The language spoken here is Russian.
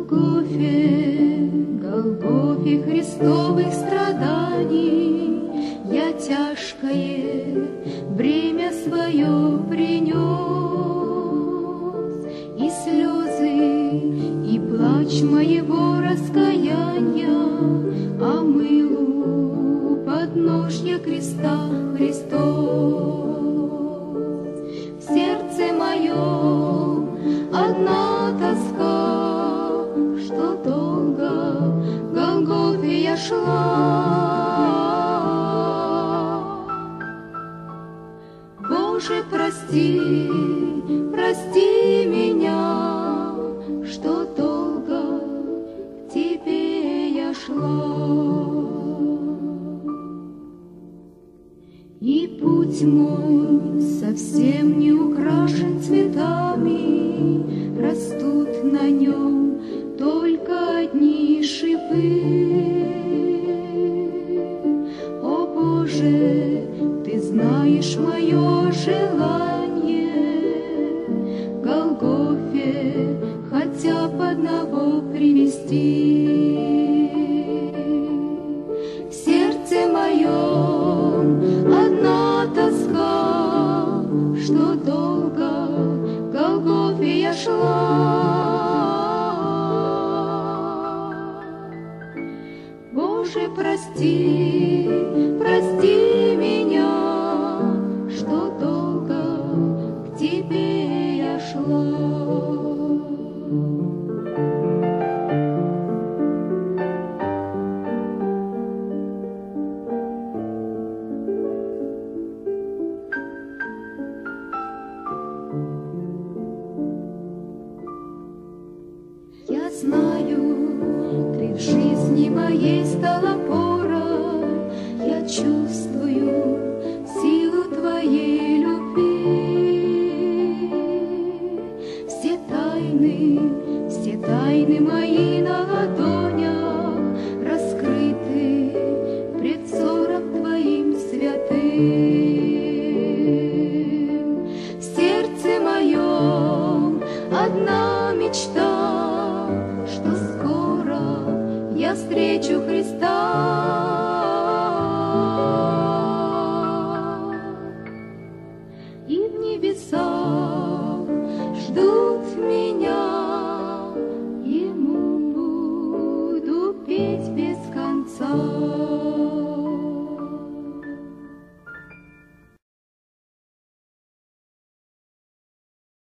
Голгофе, Голгофе Христовых страданий, я тяжкое бремя свое принес, и слезы, и плач моего раскаяния омыл у подножья креста Христос. В сердце моем одна тоска, что долго к Голгофе я шла. Боже, прости, прости меня, что долго к Тебе я шла. И путь мой совсем не украшен цветами, растут на нем только одни шипы. О Боже, Ты знаешь мое желание к Голгофе хотя бы одного привести. В сердце моем одна тоска, что долго к Голгофе я шла. Боже, прости, прости меня, что долго к Тебе я шла. Я знаю, Ты в жизни моей стала опорой, я чувствую силу Твоей любви. Все тайны мои на ладонях раскрыты пред взором Твоим святым. В сердце моем одна мечта, что скоро я встречу Христа.